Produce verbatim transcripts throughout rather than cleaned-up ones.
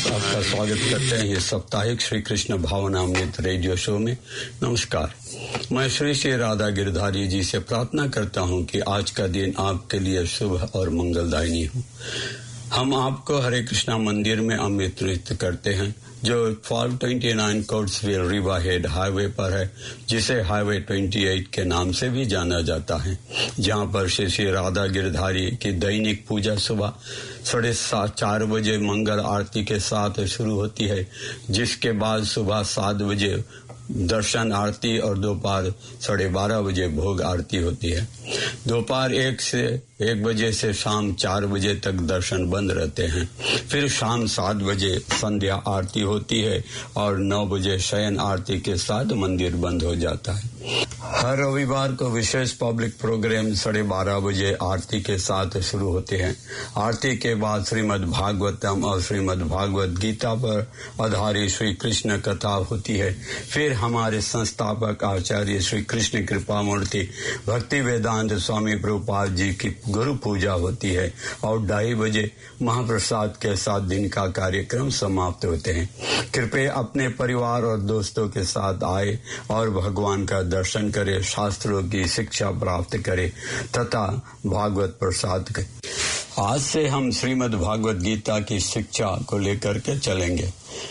आपका स्वागत करते हैं ये साप्ताहिक श्री कृष्ण भावनामृत रेडियो शो में। नमस्कार, मैं श्री श्री राधा गिरधारी जी से प्रार्थना करता हूं कि आज का दिन आपके लिए शुभ और मंगलदायी हो। हम आपको हरे कृष्णा मंदिर में आमंत्रित करते हैं जो five twenty nine Coatesville Riverhead highway पर है, जिसे हाईवे अट्ठाईस के नाम से भी जाना जाता है, जहां पर श्री श्री राधा गिरधारी की दैनिक पूजा सुबह साढ़े सात चार बजे मंगल आरती के साथ शुरू होती है, जिसके बाद सुबह सात बजे दर्शन आरती और दोपहर साढ़े बारह बजे भोग आरती होती है। दोपहर एक से एक बजे से शाम चार बजे तक दर्शन बंद रहते हैं। फिर शाम सात बजे संध्या आरती होती है और नौ बजे शयन आरती के साथ मंदिर बंद हो जाता है। हर रविवार को विशेष पब्लिक प्रोग्राम साढ़े बारह बजे आरती के साथ शुरू होते हैं। आरती के बाद श्रीमद् भागवतम और श्रीमद् भागवत गीता पर आधारित श्री कृष्ण कथा होती है। फिर हमारे संस्थापक आचार्य श्री कृष्ण कृपा मूर्ति भक्ति वेदांत स्वामी प्रभुपाद जी की गुरु पूजा होती है और ढाई बजे महाप्रसाद के साथ दिन का कार्यक्रम समाप्त होते हैं। कृपया अपने परिवार और दोस्तों के साथ आए और भगवान का दर्शन करे, शास्त्रों की शिक्षा प्राप्त करे तथा भागवत प्रसाद करें। आज से हम श्रीमद् भागवत गीता की शिक्षा को लेकर के चलेंगे।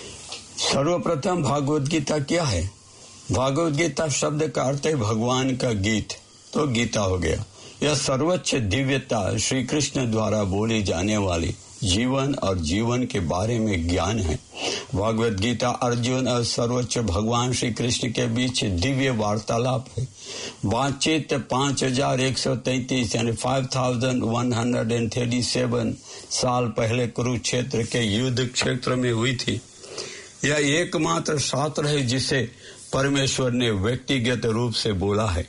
सर्वप्रथम भागवत गीता क्या है? भागवत गीता शब्द का अर्थ है भगवान का गीत, तो गीता हो गया। यह सर्वोच्च दिव्यता श्री कृष्ण द्वारा बोली जाने वाली जीवन और जीवन के बारे में ज्ञान है। भागवत गीता अर्जुन और सर्वोच्च भगवान श्री कृष्ण के बीच दिव्य वार्तालाप है। बातचीत पांच हजार एक सौ तैतीस यानी five thousand one hundred and thirty seven साल पहले कुरुक्षेत्र के युद्ध क्षेत्र में हुई थी। यह एकमात्र शास्त्र है जिसे परमेश्वर ने व्यक्तिगत रूप से बोला है।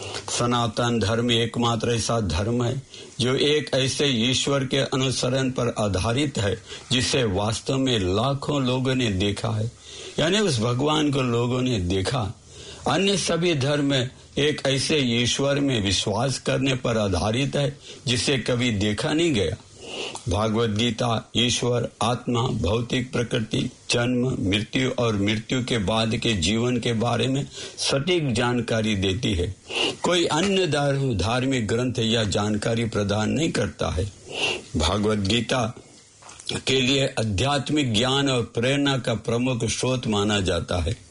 सनातन धर्म एकमात्र ऐसा धर्म है जो एक ऐसे ईश्वर के अनुसरण पर आधारित है जिसे वास्तव में लाखों लोगों ने देखा है, यानी उस भगवान को लोगों ने देखा। अन्य सभी धर्म एक ऐसे ईश्वर में विश्वास करने पर आधारित है जिसे कभी देखा नहीं गया। भागवत गीता ईश्वर, आत्मा, भौतिक प्रकृति, जन्म, मृत्यु और मृत्यु के बाद के जीवन के बारे में सटीक जानकारी देती है। कोई अन्य धार्मिक ग्रंथ यह जानकारी प्रदान नहीं करता है। भागवत गीता के लिए आध्यात्मिक ज्ञान और प्रेरणा का प्रमुख स्रोत माना जाता है।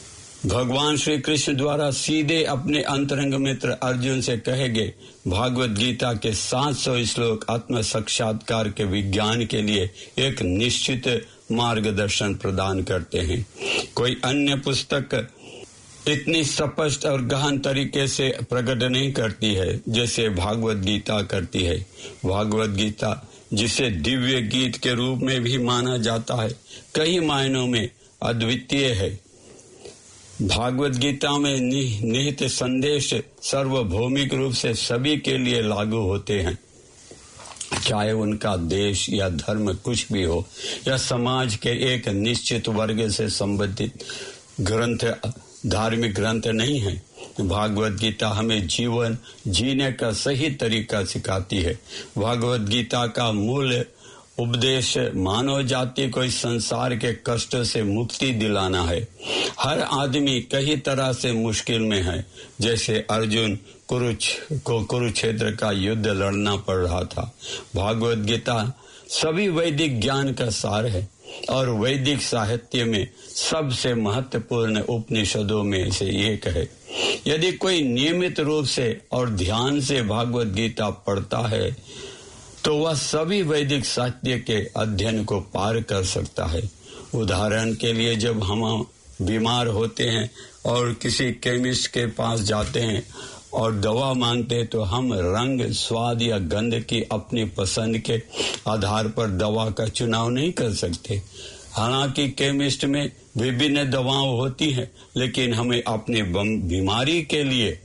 भगवान श्री कृष्ण द्वारा सीधे अपने अंतरंग मित्र अर्जुन से कहे गए भागवत गीता के सात सौ श्लोक आत्म साक्षात्कार के विज्ञान के लिए एक निश्चित मार्गदर्शन प्रदान करते हैं। कोई अन्य पुस्तक इतनी स्पष्ट और गहन तरीके से प्रकट नहीं करती है जैसे भागवत गीता करती है। भागवत गीता, जिसे दिव्य गीत के रूप में भी माना जाता है, कई मायनों में अद्वितीय है। भागवत गीता में निहित संदेश सार्वभौमिक रूप से सभी के लिए लागू होते हैं, चाहे उनका देश या धर्म कुछ भी हो। यह समाज के एक निश्चित वर्ग से संबंधित ग्रंथ, धार्मिक ग्रंथ नहीं है। भागवत गीता हमें जीवन जीने का सही तरीका सिखाती है। भागवत गीता का मूल उपदेश मानव जाति को इस संसार के कष्ट से मुक्ति दिलाना है। हर आदमी कई तरह से मुश्किल में है, जैसे अर्जुन कुरुक्ष को कुरुक्षेत्र का युद्ध लड़ना पड़ रहा था। भागवत गीता सभी वैदिक ज्ञान का सार है और वैदिक साहित्य में सबसे महत्वपूर्ण उपनिषदों में से एक है। यदि कोई नियमित रूप से और ध्यान से भागवत गीता पढ़ता है तो वह सभी वैदिक साहित्य के अध्ययन को पार कर सकता है। उदाहरण के लिए, जब हम बीमार होते हैं और किसी केमिस्ट के पास जाते हैं और दवा मांगते हैं तो हम रंग, स्वाद या गंध की अपनी पसंद के आधार पर दवा का चुनाव नहीं कर सकते। हालांकि केमिस्ट में विभिन्न दवाएं होती हैं, लेकिन हमें अपनी बीमारी के लिए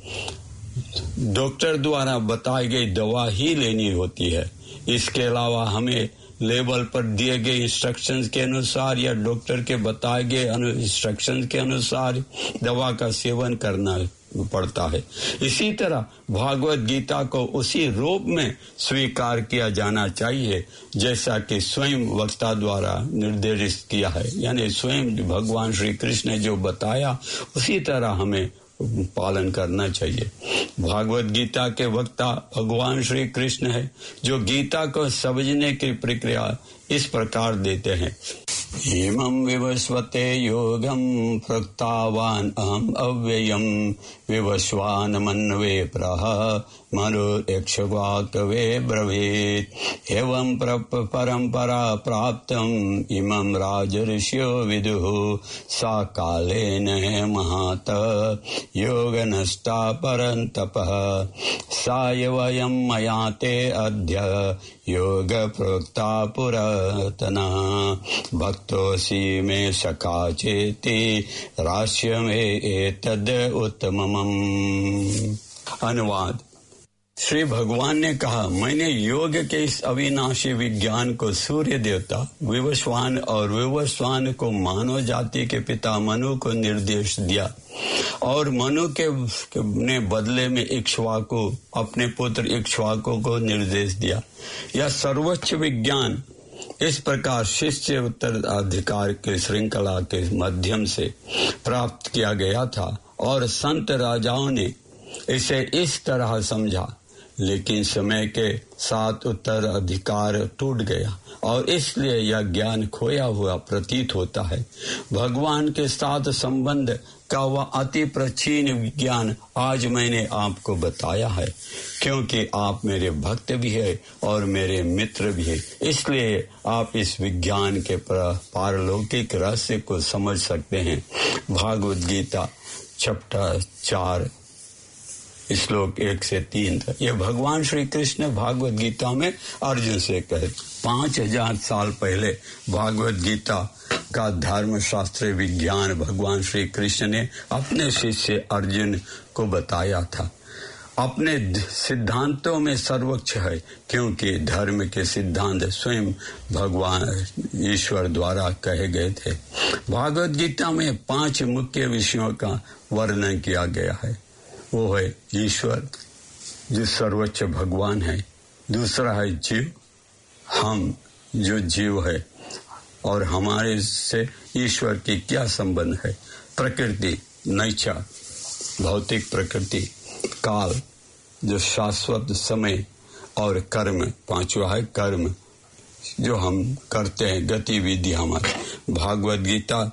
डॉक्टर द्वारा बताई गई दवा ही लेनी होती है। इसके अलावा हमें लेबल पर दिए गए इंस्ट्रक्शंस के अनुसार या डॉक्टर के बताए गए इंस्ट्रक्शंस के अनुसार दवा का सेवन करना पड़ता है। इसी तरह भागवत गीता को उसी रूप में स्वीकार किया जाना चाहिए जैसा कि स्वयं वक्ता द्वारा निर्देशित किया है, यानी स्वयं भगवान श्री कृष्ण ने जो बताया उसी तरह हमें पालन करना चाहिए। भागवत गीता के वक्ता भगवान श्री कृष्ण है, जो गीता को समझने की प्रक्रिया इस प्रकार देते हैं। इमं विवस्वते योगं प्रोक्तवान् अहम् अव्ययं विवस्वान् मन्वे प्रह मनुर्यक्षवाकवे ब्रवीत् एवं परंपरा प्राप्तम् इमं राजऋषयो विदुः सा कालेन महात योगनष्टा परन्तपः सायवयं मया ते अद्य योग प्रोक्ता पुरातना भक्तोऽसि मे सखा चेति रास्य मे एतद् उत्तमम्। अनुवाद। श्री भगवान ने कहा, मैंने योग के इस अविनाशी विज्ञान को सूर्य देवता विवस्वान और विवस्वान को मानव जाति के पिता मनु को निर्देश दिया और मनु के ने बदले में इक्ष्वाकु अपने पुत्र इक्ष्वाकु को निर्देश दिया। यह सर्वोच्च विज्ञान इस प्रकार शिष्य उत्तराधिकार के श्रृंखला के माध्यम से प्राप्त किया गया था और संत राजाओं ने इसे इस तरह समझा, लेकिन समय के साथ उत्तराधिकार टूट गया और इसलिए यह ज्ञान खोया हुआ प्रतीत होता है। भगवान के साथ संबंध का वह अति प्राचीन विज्ञान आज मैंने आपको बताया है, क्योंकि आप मेरे भक्त भी है और मेरे मित्र भी है, इसलिए आप इस विज्ञान के पारलौकिक रहस्य को समझ सकते हैं। भागवत गीता चैप्टर चार श्लोक एक से तीन तक ये भगवान श्री कृष्ण भागवत गीता में अर्जुन से कहे। पांच हजार साल पहले भागवत गीता का धर्मशास्त्र विज्ञान भगवान श्री कृष्ण ने अपने शिष्य अर्जुन को बताया था। अपने सिद्धांतों में सर्वोच्च है, क्योंकि धर्म के सिद्धांत स्वयं भगवान ईश्वर द्वारा कहे गए थे। भागवत गीता में पांच मुख्य विषयों का वर्णन किया गया है। वो है ईश्वर जो सर्वोच्च भगवान है, दूसरा है जीव, हम जो जीव है और हमारे से ईश्वर की क्या संबंध है, प्रकृति नेचर भौतिक प्रकृति, काल जो शाश्वत समय और कर्म पांचवा है कर्म जो हम करते हैं गतिविधि हमारी। भागवत गीता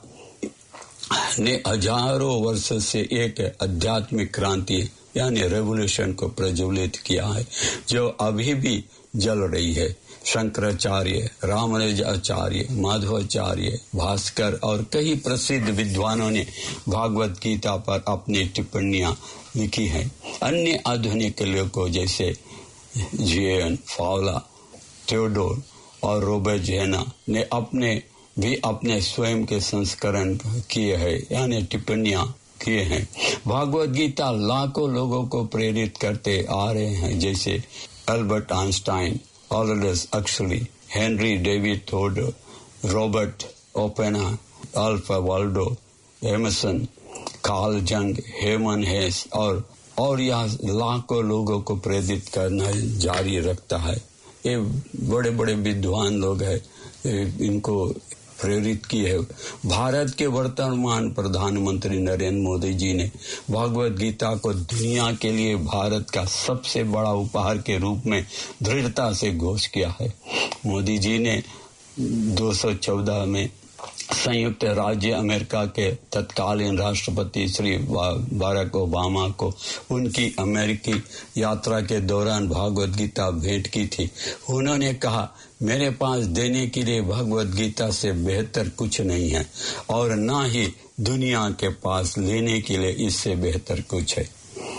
ने हजारों वर्ष से एक आध्यात्मिक क्रांति यानी रेवोल्यूशन को प्रज्वलित किया है, जो अभी भी जल रही है। शंकराचार्य, रामानुजाचार्य, माधवाचार्य, भास्कर और कई प्रसिद्ध विद्वानों ने भागवत गीता पर अपनी टिप्पणियां लिखी हैं। अन्य आधुनिक लेखकों जैसे जीएन फावला, थियोडोर और रॉबर्ट जेना ने अपने भी अपने स्वयं के संस्करण किए हैं, यानी टिप्पणियां किए हैं। भागवत गीता लाखों लोगों को प्रेरित करते आ रहे हैं, जैसे Albert Einstein, Aldous Huxley, Henry David Thoreau, Robert Oppenheimer, Ralph Waldo, Emerson, Carl Jung, Hermann हेस और और यह लाखों लोगों को प्रेरित करना जारी रखता है। ये बड़े बड़े विद्वान लोग हैं, इनको प्रेरित की है। भारत के वर्तमान प्रधानमंत्री नरेंद्र मोदी जी ने भागवत गीता को दुनिया के लिए भारत का सबसे बड़ा उपहार के रूप में दृढ़ता से घोषित किया है। मोदी जी ने दो सौ चौदह में संयुक्त राज्य अमेरिका के तत्कालीन राष्ट्रपति श्री बाराक ओबामा को उनकी अमेरिकी यात्रा के दौरान भागवत गीता भेंट की थी। उन्होंने कहा, मेरे पास देने के लिए भगवत गीता से बेहतर कुछ नहीं है और ना ही दुनिया के पास लेने के लिए इससे बेहतर कुछ है।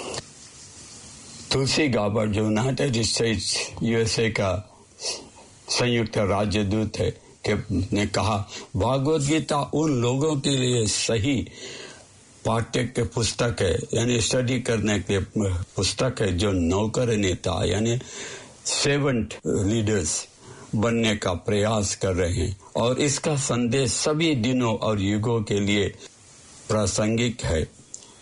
तुलसी गाबर्ट जो यूनाइटेड स्टेट्स यूएसए का संयुक्त राज्य दूत है के ने कहा, भागवत गीता उन लोगों के लिए सही पाठ्य पुस्तक है, यानी स्टडी करने के पुस्तक है, जो नौकर नेता यानी सेवंट लीडर्स बनने का प्रयास कर रहे हैं और इसका संदेश सभी दिनों और युगों के लिए प्रासंगिक है।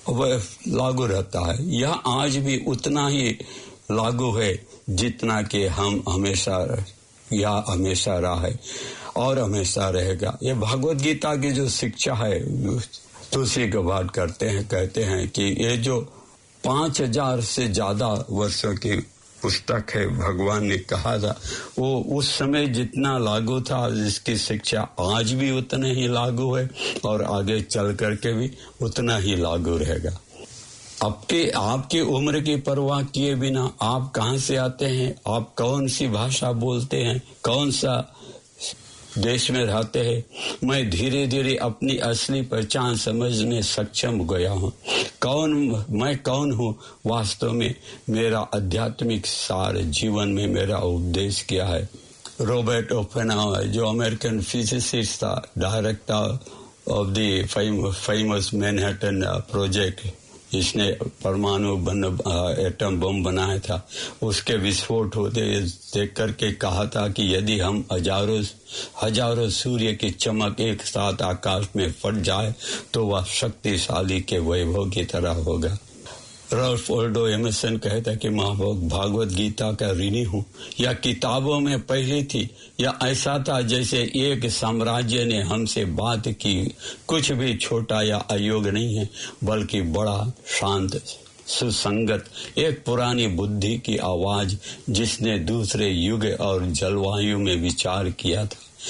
वह लागू रहता है। यह आज भी उतना ही लागू है जितना कि हम हमेशा या हमेशा रहा है और हमेशा रहेगा। ये भगवत गीता की जो शिक्षा है, तुलसी की बात करते हैं, कहते हैं कि ये जो पांच हजार से ज्यादा वर्षों की पुस्तक है, भगवान ने कहा था, वो उस समय जितना लागू था, जिसकी शिक्षा आज भी उतना ही लागू है और आगे चल करके भी उतना ही लागू रहेगा। आपके आपकी उम्र की परवाह किए बिना आप कहाँ से आते हैं, आप कौन सी भाषा बोलते हैं, कौन सा देश में रहते हैं, मैं धीरे धीरे अपनी असली पहचान समझने सक्षम गया हूँ। कौन मैं कौन हूँ वास्तव में, मेरा आध्यात्मिक सार जीवन में मेरा उपदेश किया है। रॉबर्ट ओपेनहावर जो अमेरिकन फिजिसिस्ट था, director of the famous Manhattan project, इसने परमाणु बम एटम बम बनाया था, उसके विस्फोट होते देख करके कहा था कि यदि हम हजारों हजारों सूर्य की चमक एक साथ आकाश में फट जाए तो वह शक्तिशाली के वैभव की तरह होगा। रॉल्फ वाल्डो एमर्सन कहता कि मैं भागवत गीता का ऋणी हूँ, या किताबों में पहले थी, या ऐसा था जैसे एक साम्राज्य ने हमसे बात की। कुछ भी छोटा या अयोग्य नहीं है, बल्कि बड़ा शांत सुसंगत एक पुरानी बुद्धि की आवाज जिसने दूसरे युग और जलवायु में विचार किया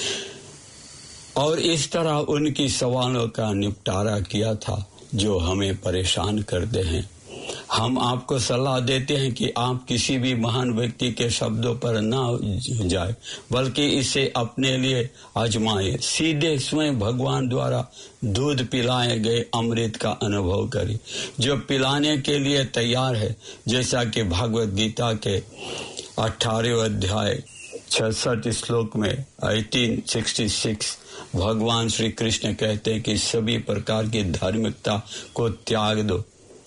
था और इस तरह उनकी सवालों का निपटारा किया था जो हमें परेशान करते हैं। हम आपको सलाह देते हैं कि आप किसी भी महान व्यक्ति के शब्दों पर न जाए, बल्कि इसे अपने लिए आजमाएं। सीधे स्वयं भगवान द्वारा दूध पिलाए गए अमृत का अनुभव करें, जो पिलाने के लिए तैयार है। जैसा कि भागवत गीता के अठारहवें अध्याय छियासठ श्लोक में अठारह सौ छियासठ भगवान श्री कृष्ण कहते हैं कि सभी प्रकार की धार्मिकता को त्याग दो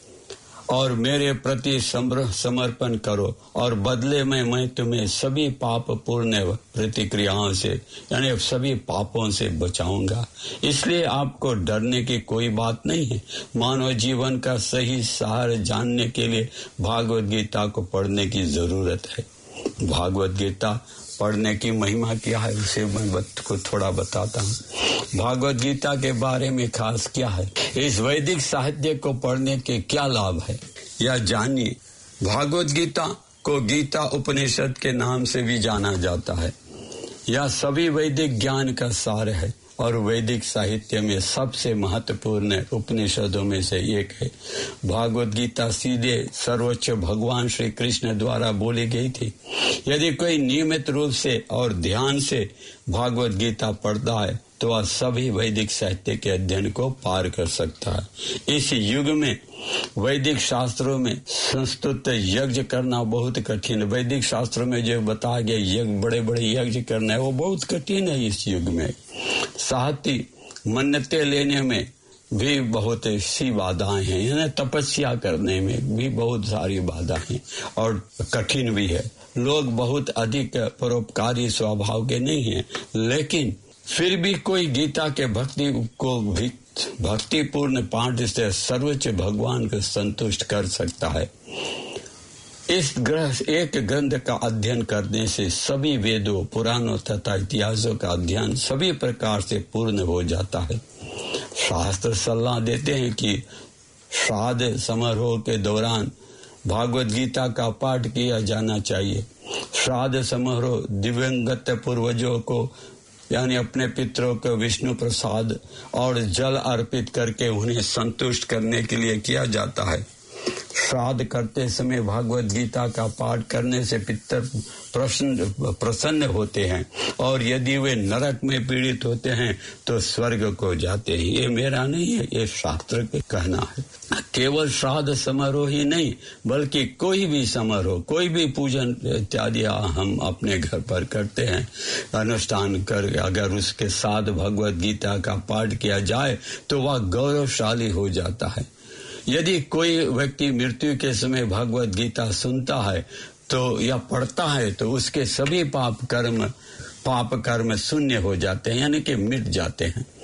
और मेरे प्रति समर्पण करो, और बदले में मैं तुम्हें सभी पाप पूर्ण प्रतिक्रियाओं से, यानी सभी पापों से बचाऊंगा। इसलिए आपको डरने की कोई बात नहीं है। मानव जीवन का सही सार जानने के लिए भागवत गीता को पढ़ने की जरूरत है। भागवत गीता पढ़ने की महिमा क्या है, उसे मैं को थोड़ा बताता हूँ। भागवत गीता के बारे में खास क्या है, इस वैदिक साहित्य को पढ़ने के क्या लाभ है, या जानिए। भागवत गीता को गीता उपनिषद के नाम से भी जाना जाता है। यह सभी वैदिक ज्ञान का सार है और वैदिक साहित्य में सबसे महत्वपूर्ण उपनिषदों में से एक है। भागवत गीता सीधे सर्वोच्च भगवान श्री कृष्ण द्वारा बोली गई थी। यदि कोई नियमित रूप से और ध्यान से भागवत गीता पढ़ता है तो वह सभी वैदिक साहित्य के अध्ययन को पार कर सकता है। इस युग में वैदिक शास्त्रों में संस्तुत यज्ञ करना बहुत कठिन। वैदिक शास्त्रों में जो बताया गया यज्ञ, बड़े बड़े यज्ञ करना है, वो बहुत कठिन है इस युग में। साहती मन्नतें लेने में भी बहुत सी बाधाएं हैं, यानी तपस्या करने में भी बहुत सारी बाधाएं हैं और कठिन भी है। लोग बहुत अधिक परोपकारी स्वभाव के नहीं हैं, लेकिन फिर भी कोई गीता के भक्ति को भी भक्तिपूर्ण पाठ से सर्वोच्च भगवान को संतुष्ट कर सकता है। इस ग्रह एक ग्रंथ का अध्ययन करने से सभी वेदों, पुराणों तथा इतिहासों का अध्ययन सभी प्रकार से पूर्ण हो जाता है। शास्त्र सलाह देते हैं कि श्राद्ध समारोह के दौरान भागवत गीता का पाठ किया जाना चाहिए। श्राद्ध समारोह दिवंगत पूर्वजों को, यानी अपने पितरों को विष्णु प्रसाद और जल अर्पित करके उन्हें संतुष्ट करने के लिए किया जाता है। श्राद्ध करते समय भागवत गीता का पाठ करने से पितर प्रसन्न प्रसन्न होते हैं और यदि वे नरक में पीड़ित होते हैं तो स्वर्ग को जाते हैं। ये मेरा नहीं है, ये शास्त्र का कहना है। केवल श्राद्ध समारोह ही नहीं, बल्कि कोई भी समारोह, कोई भी पूजन इत्यादि हम अपने घर पर करते हैं, अनुष्ठान कर अगर उसके साथ भगवत गीता का पाठ किया जाए तो वह गौरवशाली हो जाता है। यदि कोई व्यक्ति मृत्यु के समय भगवत गीता सुनता है तो या पढ़ता है तो उसके सभी पाप कर्म पाप कर्म शून्य हो जाते हैं, यानी कि मिट जाते हैं।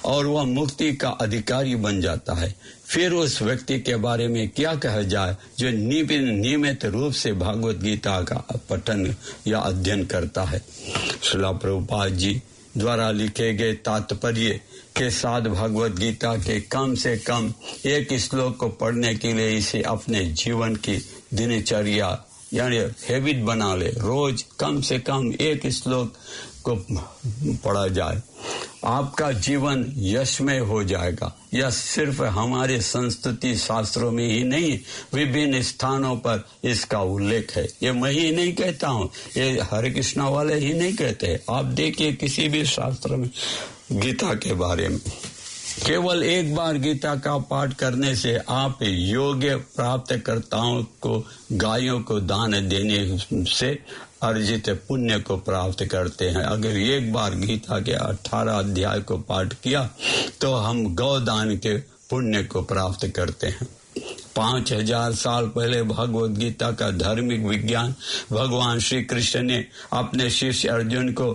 और वह मुक्ति का अधिकारी बन जाता है। फिर उस व्यक्ति के बारे में क्या कहा जाए जो नियमित रूप से भागवत गीता का पठन या अध्ययन करता है। श्रील प्रभुपाद जी द्वारा लिखे गए तात्पर्य के साथ भगवत गीता के कम से कम एक श्लोक को पढ़ने के लिए इसे अपने जीवन की दिनचर्या यानी हैबिट बना ले। रोज कम से कम एक श्लोक को पढ़ा जाए, आपका जीवन यशमय हो जाएगा। यह सिर्फ हमारे संस्कृति शास्त्रों में ही नहीं, विभिन्न स्थानों पर इसका उल्लेख है। ये मैं ही नहीं कहता हूँ, ये हरे कृष्णा वाले ही नहीं कहते। आप देखिए किसी भी शास्त्र में गीता के बारे में, केवल एक बार गीता का पाठ करने से आप योग्य प्राप्तकर्ताओं को गायों को दान देने से अर्जित पुण्य को प्राप्त करते हैं। अगर एक बार गीता के अठारह अध्याय को पाठ किया तो हम गौदान के पुण्य को प्राप्त करते हैं। पांच हजार साल पहले भगवत गीता का धार्मिक विज्ञान भगवान श्री कृष्ण ने अपने शिष्य अर्जुन को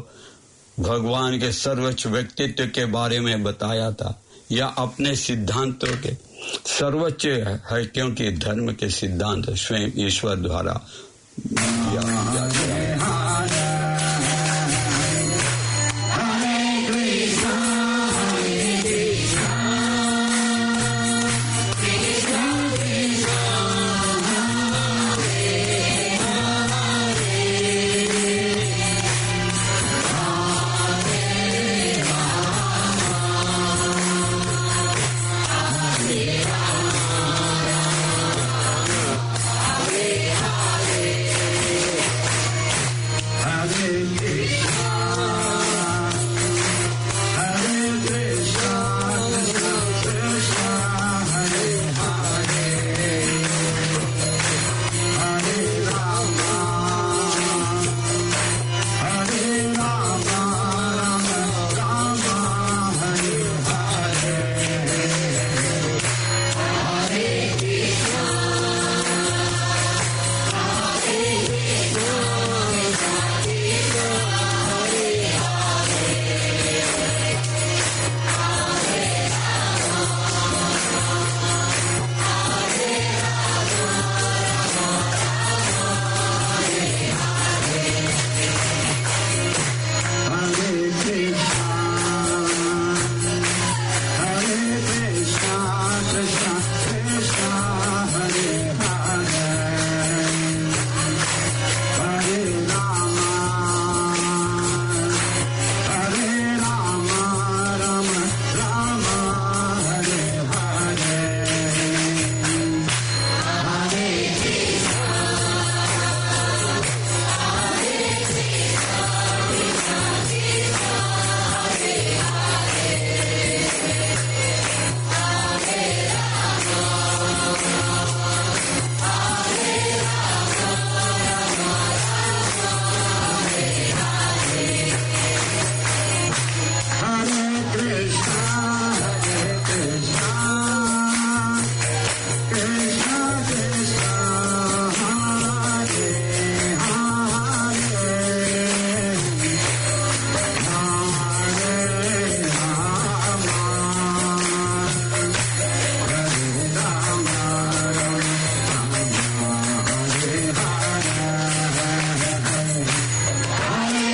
भगवान के सर्वोच्च व्यक्तित्व के बारे में बताया था। या अपने सिद्धांतों के सर्वोच्च है, क्योंकि धर्म के सिद्धांत स्वयं ईश्वर द्वारा दिया जाता है।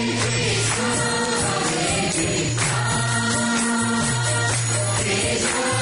Hare